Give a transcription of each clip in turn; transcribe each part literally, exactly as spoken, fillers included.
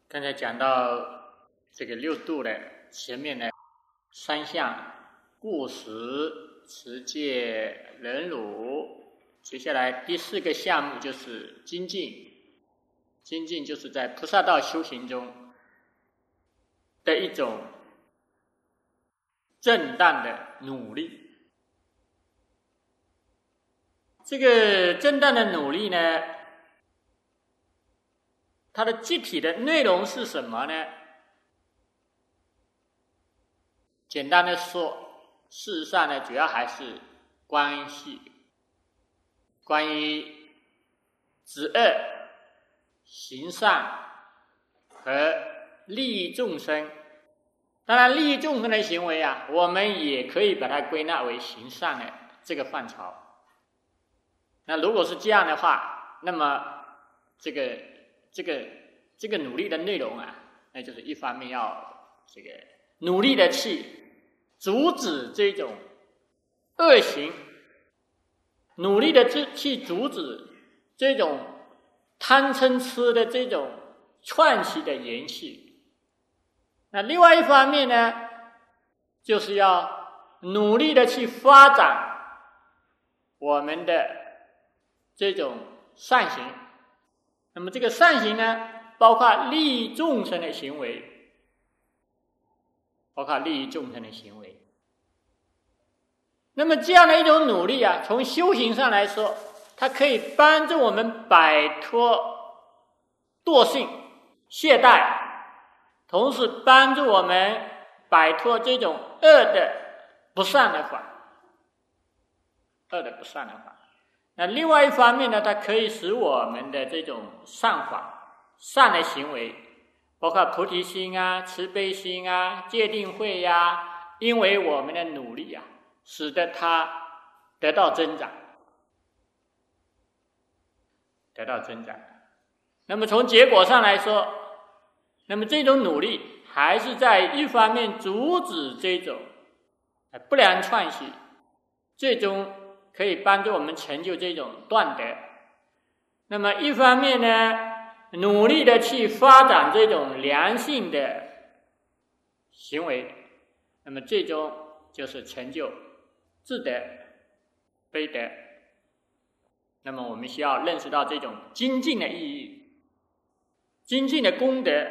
刚才讲到这个六度的前面的三项：故实、持戒、忍辱。接下来第四个项目就是精进。精进就是在菩萨道修行中的一种正当的努力。这个正当的努力呢，它的具体的内容是什么呢？简单的说，事实上呢，主要还是关系关于止恶、行善和利益众生。当然，利益众生的行为啊，我们也可以把它归纳为行善的这个范畴。那如果是这样的话，那么这个这个这个努力的内容啊，那就是一方面要这个努力的去阻止这种恶行，努力的去阻止这种贪嗔痴的这种串习的延续。那另外一方面呢，就是要努力的去发展我们的这种善行。那么这个善行呢，包括利益众生的行为，包括利益众生的行为。那么这样的一种努力啊，从修行上来说，它可以帮助我们摆脱惰性、懈怠，同时帮助我们摆脱这种恶的不善的法，恶的不善的法。那另外一方面呢，它可以使我们的这种善法、善的行为，包括菩提心啊、慈悲心啊、戒定慧啊，因为我们的努力啊，使得它得到增长，得到增长。那么从结果上来说，那么这种努力还是在一方面阻止这种不良串习，最终可以帮助我们成就这种断德。那么一方面呢，努力的去发展这种良性的行为，那么最终就是成就智德、悲德。那么我们需要认识到这种精进的意义，精进的功德。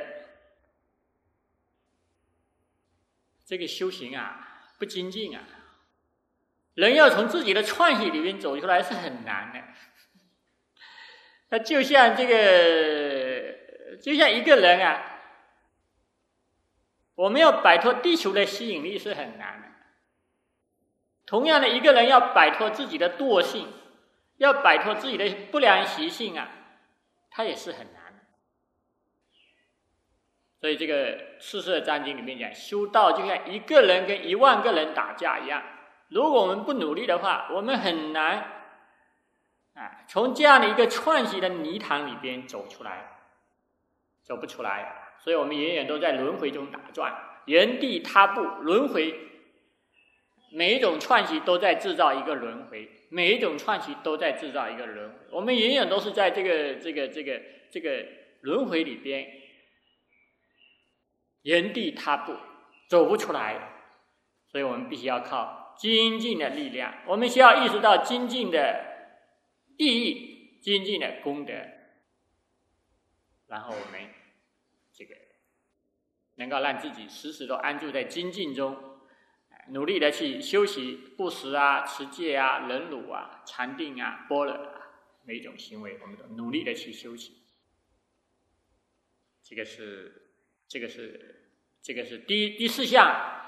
这个修行啊，不精进啊，人要从自己的串习里面走出来是很难的。那就像这个，就像一个人啊，我们要摆脱地球的吸引力是很难的。同样的，一个人要摆脱自己的惰性，要摆脱自己的不良习性啊，他也是很难的。所以这个四摄章经里面讲，修道就像一个人跟一万个人打架一样，如果我们不努力的话，我们很难啊从这样的一个串习的泥塘里边走出来，走不出来。所以我们永远都在轮回中打转，原地踏步，轮回。每一种串习都在制造一个轮回，每一种串习都在制造一个轮回。我们永远都是在这个这个这个这个轮回里边原地踏步，走不出来。所以我们必须要靠精进的力量，我们需要意识到精进的意义，精进的功德，然后我们这个能够让自己时时都安住在精进中，努力的去修习布施啊、持戒啊、忍辱啊、禅定啊、般若啊，每一种行为我们都努力的去修习。这个是这个是这个是第第四项，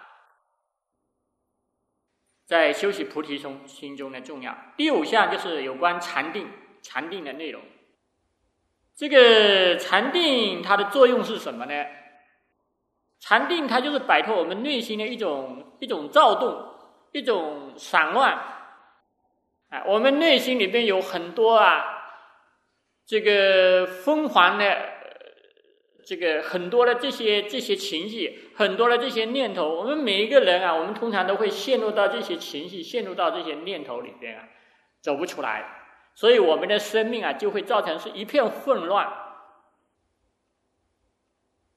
在修习菩提心中的重要。第五项就是有关禅定，禅定的内容。这个禅定它的作用是什么呢？禅定它就是摆脱我们内心的一种一种躁动，一种散乱。啊，我们内心里边有很多啊，这个疯狂的，这个很多的这些这些情绪，很多的这些念头。我们每一个人啊，我们通常都会陷入到这些情绪，陷入到这些念头里边啊，走不出来。所以我们的生命啊，就会造成是一片混乱。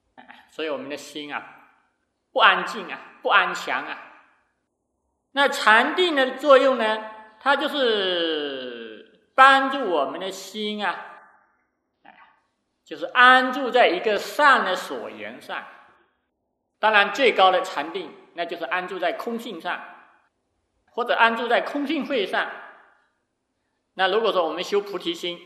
所以我们的心啊不安静啊，不安详啊。那禅定的作用呢，它就是帮助我们的心啊，就是安住在一个善的所缘上。当然最高的禅定那就是安住在空性上，或者安住在空性慧上。那如果说我们修菩提心，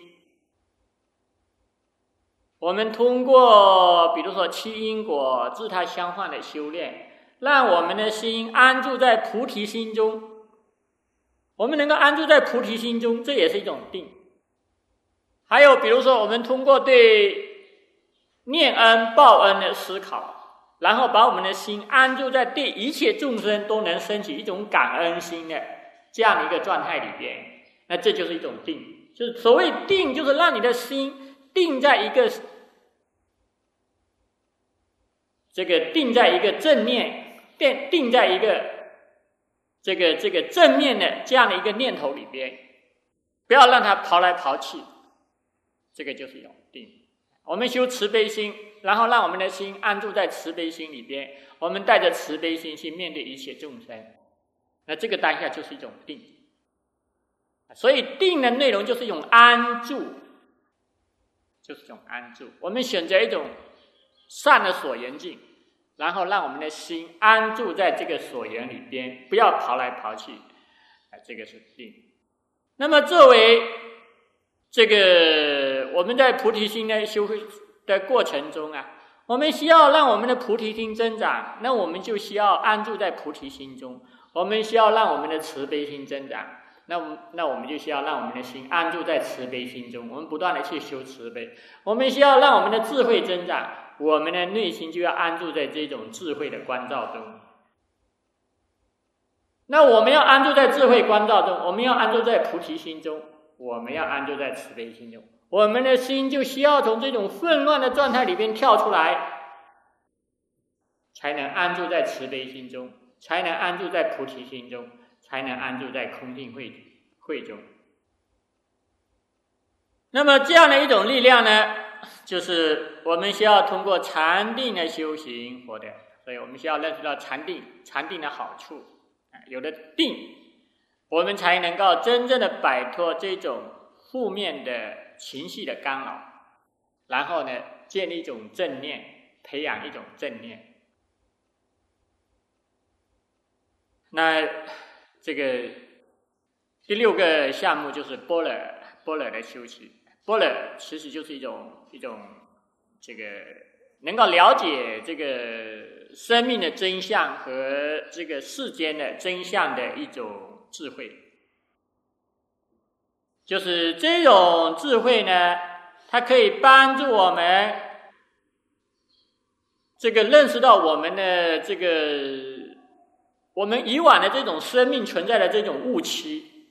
我们通过比如说七因果自他相换的修炼，让我们的心安住在菩提心中，我们能够安住在菩提心中，这也是一种定。还有比如说我们通过对念恩报恩的思考，然后把我们的心安住在对一切众生都能升起一种感恩心的这样的一个状态里边，那这就是一种定。就是所谓定，就是让你的心定在一个这个定在一个正念，定定在一个这个这个正面的这样的一个念头里边，不要让它跑来跑去，这个就是一种定。我们修慈悲心，然后让我们的心安住在慈悲心里边，我们带着慈悲心去面对一切众生，那这个当下就是一种定。所以定的内容就是一种安住，就是一种安住。我们选择一种善的所缘境，然后让我们的心安住在这个所缘里边，不要跑来跑去，这个是定。那么作为这个我们在菩提心的修的过程中啊，我们需要让我们的菩提心增长，那我们就需要安住在菩提心中。我们需要让我们的慈悲心增长，那我们那我们就需要让我们的心安住在慈悲心中，我们不断的去修慈悲。我们需要让我们的智慧增长，我们的内心就要安住在这种智慧的关照中。那我们要安住在智慧关照中，我们要安住在菩提心中，我们要安住在慈悲心中，我们的心就需要从这种混乱的状态里边跳出来，才能安住在慈悲心中，才能安住在菩提心中，才能安住在空性慧慧中。那么这样的一种力量呢，就是我们需要通过禅定的修行获得。所以我们需要认识到禅定禅定的好处，有了定，我们才能够真正的摆脱这种负面的情绪的干扰，然后呢建立一种正念，培养一种正念。那这个第六个项目就是般若，般若的修习。般若其实就是一种一种这个能够了解这个生命的真相和这个世间的真相的一种智慧。就是这种智慧呢，它可以帮助我们这个认识到我们的这个我们以往的这种生命存在的这种误区，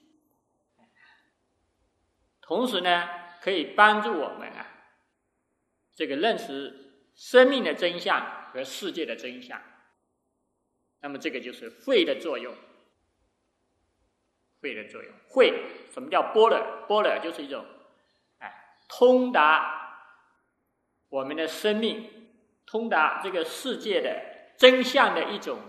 同时呢可以帮助我们啊这个认识生命的真相和世界的真相。那么这个就是慧的作用。慧的作用，慧什么叫般若？般若就是一种哎通达我们的生命，通达这个世界的真相的一种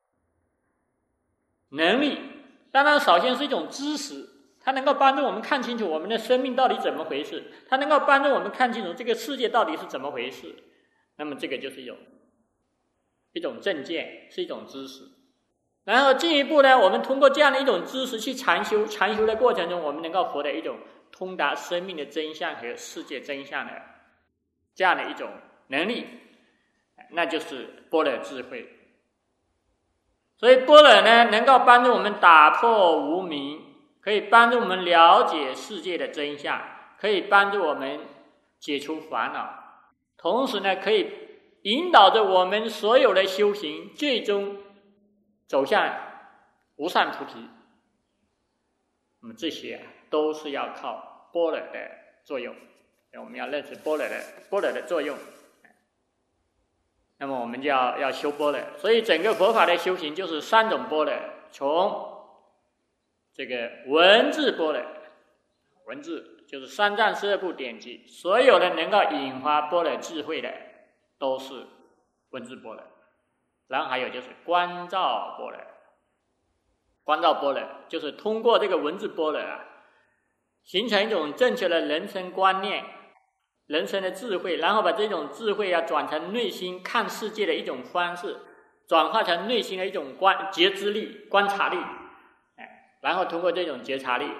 能力。当然首先是一种知识，它能够帮助我们看清楚我们的生命到底怎么回事，它能够帮助我们看清楚这个世界到底是怎么回事。那么这个就是一种一种正见，是一种知识。然后进一步呢，我们通过这样的一种知识去禅修，禅修的过程中我们能够获得一种通达生命的真相和世界真相的这样的一种能力，那就是般若智慧。所以般若呢能够帮助我们打破无明，可以帮助我们了解世界的真相，可以帮助我们解除烦恼，同时呢可以引导着我们所有的修行最终走向无上菩提。那么这些、啊、都是要靠般若的作用，我们要认识般若的般若的作用，那么我们就要要修般若。所以整个佛法的修行就是三种般若，从这个文字般若，文字就是三藏十二部典籍，所有的能够引发般若智慧的都是文字般若，然后还有就是观照般若。观照般若就是通过这个文字般若啊，形成一种正确的人生观念、人生的智慧，然后把这种智慧啊转成内心看世界的一种方式，转化成内心的一种观觉知力、观察力，哎，然后通过这种觉察力，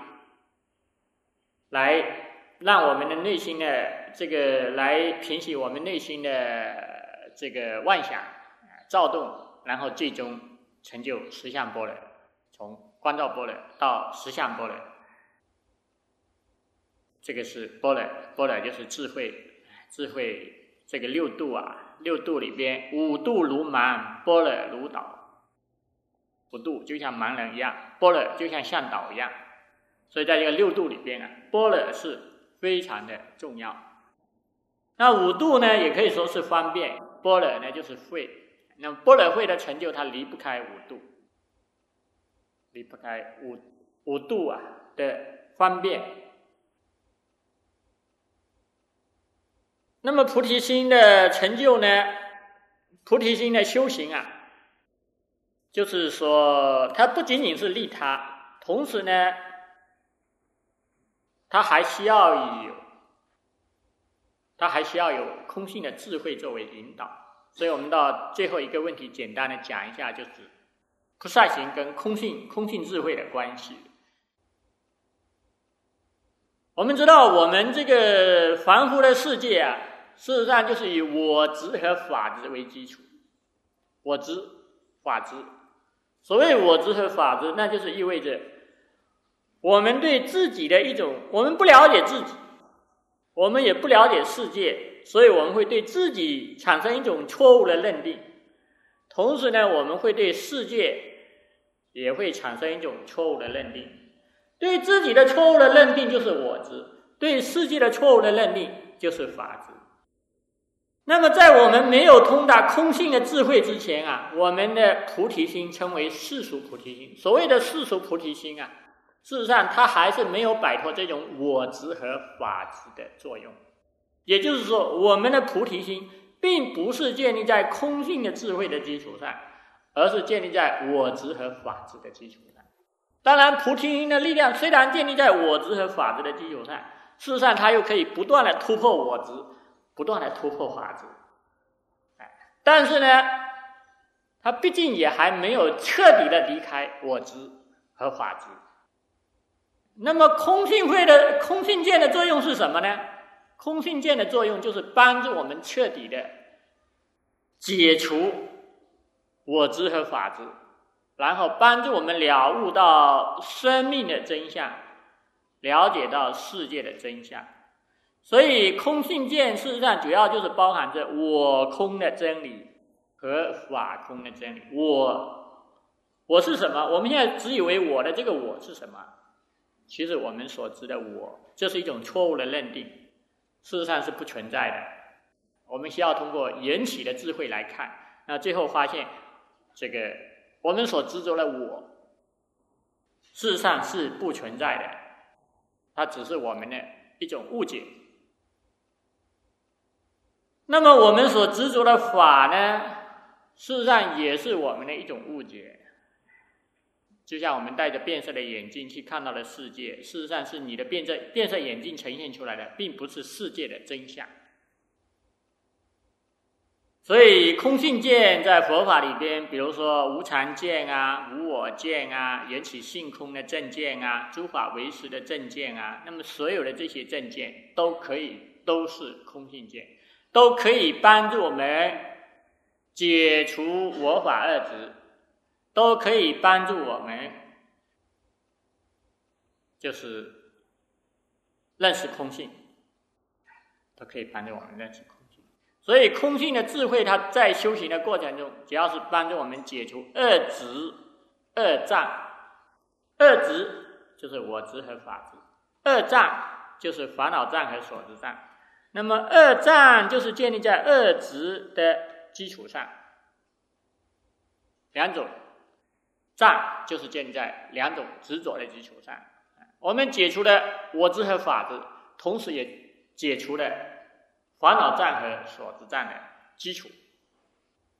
来让我们的内心的这个来平息我们内心的这个妄想、躁动，然后最终成就实相般若。从观照般若到实相般若，这个是般若。般若就是智慧，智慧这个六度啊，六度里边五度如盲，般若如导。五度就像盲人一样，般若就像向导一样。所以在这个六度里边啊，般若是非常的重要。那五度呢，也可以说是方便，般若呢就是慧。那么般若慧的成就，它离不开五度。离不开五五度啊的方便。那么菩提心的成就呢？菩提心的修行啊，就是说它不仅仅是利他，同时呢，它还需要有，它还需要有空性的智慧作为引导。所以我们到最后一个问题，简单的讲一下，就是菩萨行跟空性、空性智慧的关系。我们知道，我们这个凡夫的世界啊，事实上就是以我执和法执为基础。我执、法执。所谓我执和法执，那就是意味着我们对自己的一种，我们不了解自己，我们也不了解世界，所以我们会对自己产生一种错误的认定。同时呢，我们会对世界也会产生一种错误的认定。对自己的错误的认定就是我执，对世界的错误的认定就是法执。那么在我们没有通达空性的智慧之前啊，我们的菩提心称为世俗菩提心。所谓的世俗菩提心啊，事实上它还是没有摆脱这种我执和法执的作用。也就是说，我们的菩提心并不是建立在空性的智慧的基础上，而是建立在我执和法执的基础上。当然，菩提心的力量虽然建立在我执和法执的基础上，事实上它又可以不断的突破我执，不断的突破法执。但是呢，它毕竟也还没有彻底的离开我执和法执。那么空性慧的空性见的作用是什么呢？空性见的作用就是帮助我们彻底的解除我执和法执，然后帮助我们了悟到生命的真相，了解到世界的真相。所以空性见事实上主要就是包含着我空的真理和法空的真理。我我是什么？我们现在只以为我的这个我是什么？其实我们所知的我，这是一种错误的认定，事实上是不存在的。我们需要通过缘起的智慧来看，那最后发现这个我们所执着的我事实上是不存在的，它只是我们的一种误解。那么我们所执着的法呢，事实上也是我们的一种误解。就像我们戴着变色的眼镜去看到的世界，事实上是你的变色变色眼镜呈现出来的，并不是世界的真相。所以空性见在佛法里边，比如说无常见啊、无我见啊、缘起性空的正见啊、诸法唯识的正见啊，那么所有的这些正见都可以都是空性见，都可以帮助我们解除我法二执，都可以帮助我们就是认识空性，都可以帮助我们认识空性。所以空性的智慧，它在修行的过程中，主要是帮助我们解除二执、二障。二执就是我执和法执，二障就是烦恼障和所执障。那么二障就是建立在二执的基础上，两种障就是建立在两种执着的基础上。我们解除了我执和法执，同时也解除了烦恼障和所执障的基础。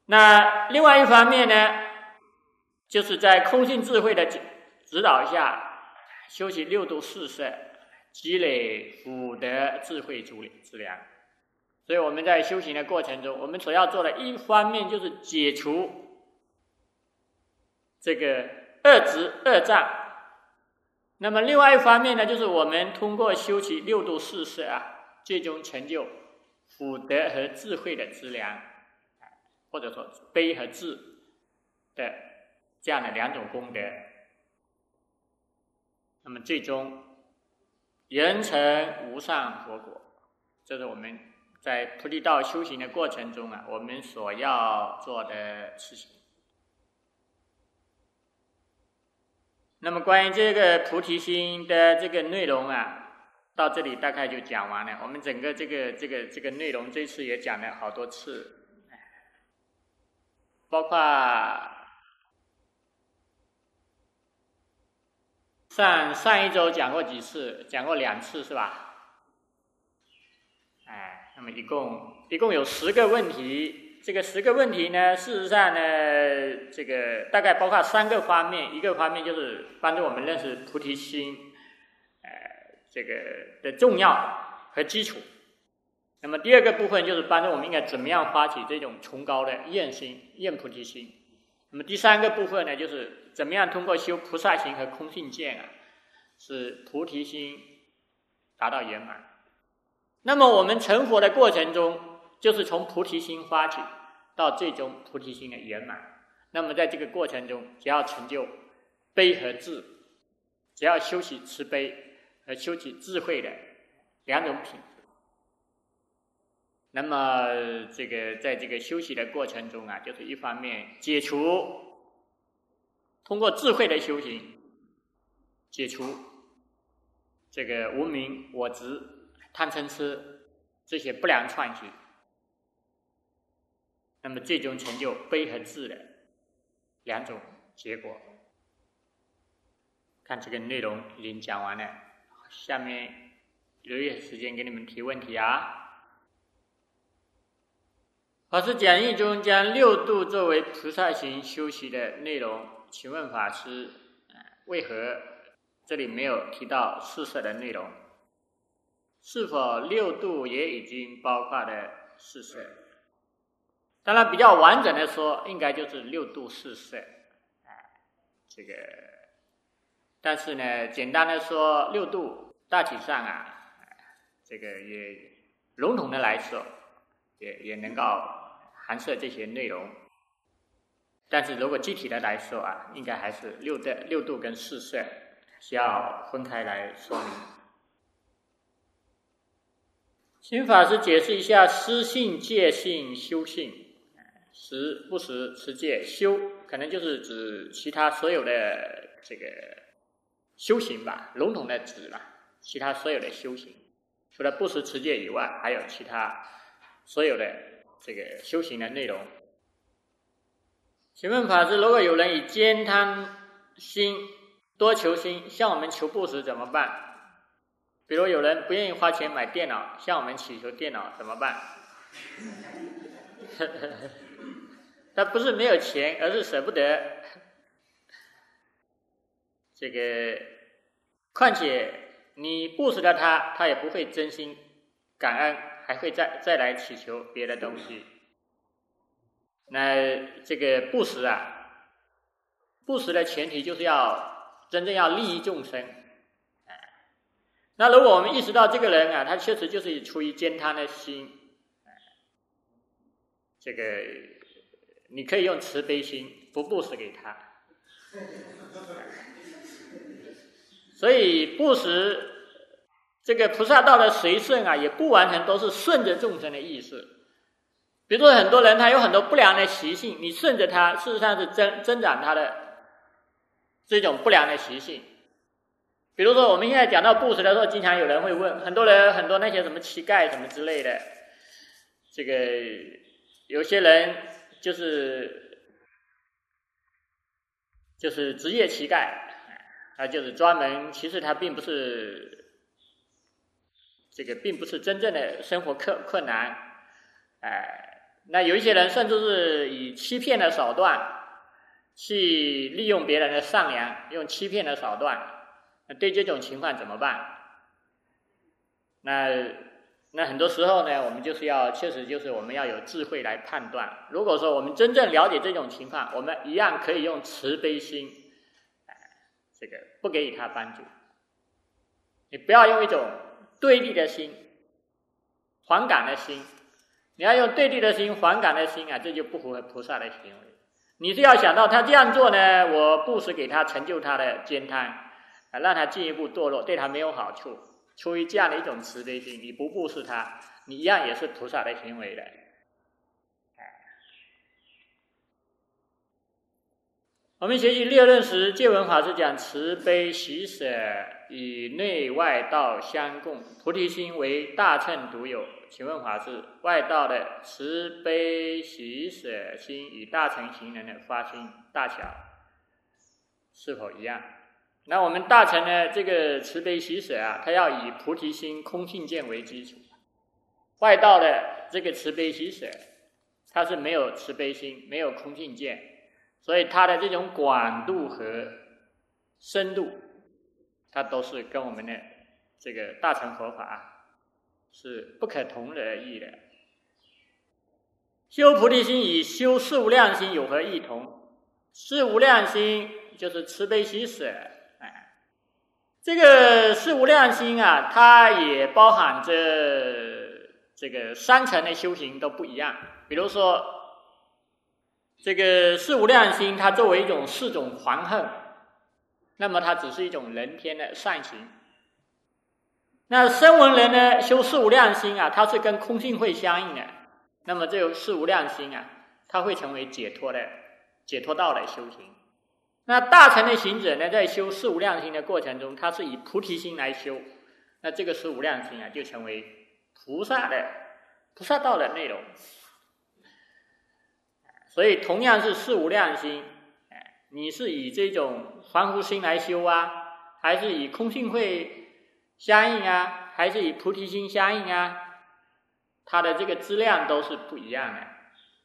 那另外一方面呢，就是在空性智慧的指导下，修习六度四摄，积累福德智慧资粮。所以我们在修行的过程中，我们所要做的一方面就是解除这个恶执恶障，那么另外一方面呢，就是我们通过修习六度四摄啊，最终成就福德和智慧的资粮，或者说悲和智的这样的两种功德，那么最终人成无上佛果。这是我们在菩提道修行的过程中啊，我们所要做的事情。那么关于这个菩提心的这个内容啊，到这里大概就讲完了。我们整个这个这个这个内容，这次也讲了好多次，包括上上一周讲过几次，讲过两次是吧？哎，那么一共一共有十个问题。这个十个问题呢，事实上呢，这个大概包括三个方面。一个方面就是帮助我们认识菩提心，呃，这个的重要和基础。那么第二个部分就是帮助我们应该怎么样发起这种崇高的愿心、愿菩提心。那么第三个部分呢，就是怎么样通过修菩萨行和空性见啊，使菩提心达到圆满。那么我们成佛的过程中，就是从菩提心发起到最终菩提心的圆满。那么在这个过程中，只要成就悲和智，只要修习慈悲和修习智慧的两种品质，那么这个在这个修习的过程中啊，就是一方面解除，通过智慧的修行解除这个无明我执贪嗔痴这些不良串习，那么最终成就悲和智的两种结果。看这个内容已经讲完了，下面留一些时间给你们提问题啊。法师讲义中将六度作为菩萨行修习的内容，请问法师，为何这里没有提到四摄的内容？是否六度也已经包括了四摄？当然比较完整的说，应该就是六度四摄，这个，但是呢，简单的说，六度大体上啊，这个也笼统的来说，也也能够含摄这些内容。但是如果具体的来说啊，应该还是六的六度跟四摄需要分开来说明。请法师解释一下施性、戒性、修性。实不实持戒修，可能就是指其他所有的这个修行吧，笼统的指吧，其他所有的修行，除了不实持戒以外，还有其他所有的这个修行的内容。请问法师，如果有人以慳贪心、多求心向我们求布施怎么办？比如有人不愿意花钱买电脑，向我们祈求电脑怎么办？他不是没有钱，而是舍不得。这个，况且你布施了他，他也不会真心感恩，还会再再来祈求别的东西。那这个布施啊，布施的前提就是要真正要利益众生。那如果我们意识到这个人啊，他确实就是出于慳贪的心，这个你可以用慈悲心不布施给他。所以布施这个菩萨道的随顺啊，也不完全都是顺着众生的意思。比如说很多人他有很多不良的习性，你顺着他，事实上是增增长他的这种不良的习性。比如说我们现在讲到布施的时候，经常有人会问，很多人很多那些什么乞丐什么之类的，这个有些人就是就是职业乞丐，他就是专门，其实他并不是这个并不是真正的生活困困难，哎、呃， 那有一些人甚至是以欺骗的手段去利用别人的善良，用欺骗的手段，那对这种情况怎么办？那那很多时候呢，我们就是要确实就是我们要有智慧来判断。如果说我们真正了解这种情况，我们一样可以用慈悲心，这个不给予他帮助。你不要用一种对立的心、反感的心，你要用对立的心、反感的心啊，这就不符合菩萨的行为。你是要想到他这样做呢，我布施给他，成就他的煎汤，啊，让他进一步堕落，对他没有好处。出于这样的一种慈悲心，你不布施他，你一样也是菩萨的行为的。我们学习六论时，戒文法师讲慈悲喜舍与内外道相共，菩提心为大乘独有。请问法师，外道的慈悲喜舍心与大乘行人的发心大小是否一样？那我们大乘呢，这个慈悲喜舍啊，它要以菩提心空性见为基础。外道的这个慈悲喜舍，它是没有慈悲心，没有空性见，所以它的这种广度和深度，它都是跟我们的这个大乘佛法是不可同日而语的。修菩提心与修四无量心有何异同？四无量心就是慈悲喜舍。这个四无量心啊，它也包含着这个三层的修行都不一样。比如说，这个四无量心，它作为一种四种还恨，那么它只是一种人天的善行。那声闻人呢，修四无量心啊，它是跟空性会相应的。那么这个四无量心啊，它会成为解脱的解脱道的修行。那大乘的行者呢，在修四无量心的过程中，他是以菩提心来修，那这个四无量心啊，就成为菩萨的菩萨道的内容。所以同样是四无量心，你是以这种凡夫心来修啊，还是以空性会相应啊，还是以菩提心相应啊，它的这个质量都是不一样的。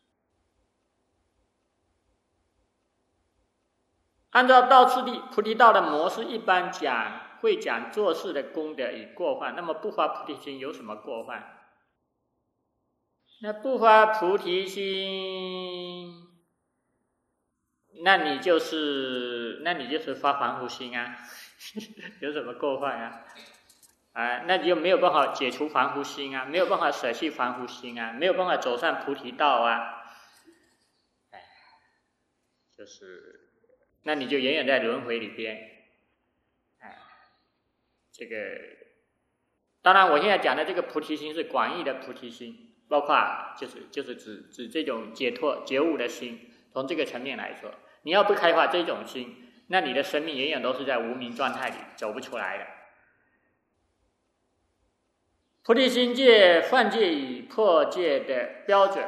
按照道次第菩提道的模式，一般讲会讲做事的功德与过患。那么不发菩提心有什么过患？那不发菩提心，那你就是那你就是发凡夫心啊，有什么过患啊？啊，那你就没有办法解除凡夫心啊，没有办法舍弃凡夫心啊，没有办法走上菩提道啊。哎，就是。那你就永远在轮回里边，哎，这个当然我现在讲的这个菩提心是广义的菩提心，包括就是就是指指这种解脱觉悟的心。从这个层面来说，你要不开发这种心，那你的生命永远都是在无明状态里走不出来的。菩提心戒犯戒与破戒的标准。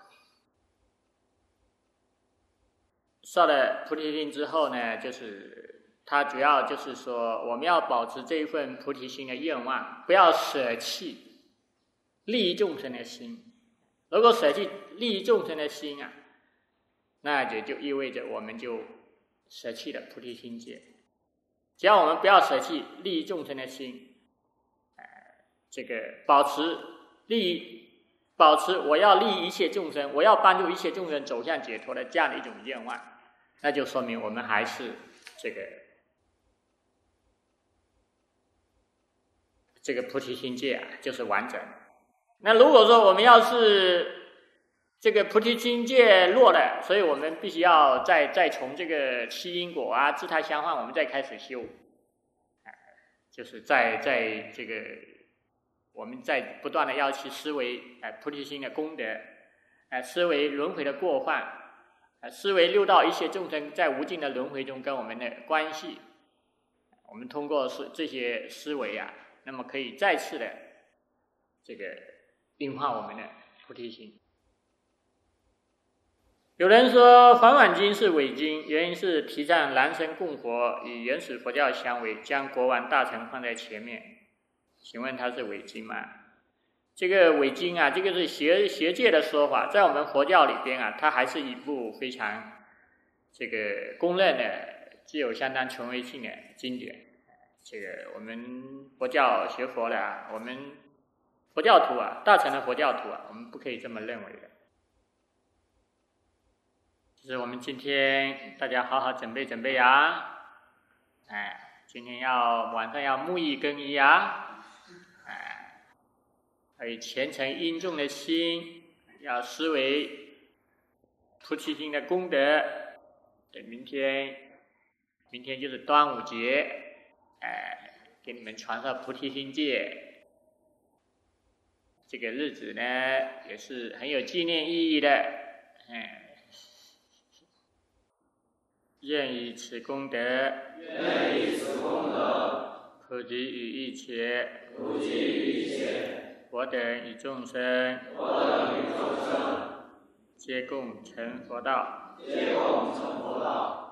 受了菩提心之后呢，就是它主要就是说，我们要保持这一份菩提心的愿望，不要舍弃利益众生的心。如果舍弃利益众生的心啊，那也就意味着我们就舍弃了菩提心戒。只要我们不要舍弃利益众生的心，呃，这个保持利益，保持我要利益一切众生，我要帮助一切众生走向解脱的这样的一种愿望。那就说明我们还是这个这个菩提心戒啊，就是完整。那如果说我们要是这个菩提心戒弱了，所以我们必须要再再从这个七因果啊、自他相换，我们再开始修，就是在在这个我们在不断的要去思维哎菩提心的功德，哎思维轮回的过患。思维六道一切众生在无尽的轮回中跟我们的关系，我们通过是这些思维啊，那么可以再次的这个净化我们的菩提心。有人说《梵网经》是伪经，原因是提倡人神共活，与原始佛教相违，将国王大臣放在前面。请问它是伪经吗？ 这个伪经啊，这个是学学界的说法，在我们佛教里边啊，它还是一部非常这个公认的、具有相当权威性的经典。这个我们佛教学佛的啊，我们佛教徒啊，大乘的佛教徒啊，我们不可以这么认为的。就是我们今天大家好好准备准备啊，哎，今天要晚上要沐浴更衣啊，哎，还有虔诚殷重的心，要思维菩提心的功德。对，明天明天就是端午节，哎，给你们传授菩提心戒。这个日子呢，也是很有纪念意义的，哎。愿以此功德， 愿以此功德， 普及于一切， 普及于一切， 我等与众生， 我等与众生， 皆共成佛道， 皆共成佛道。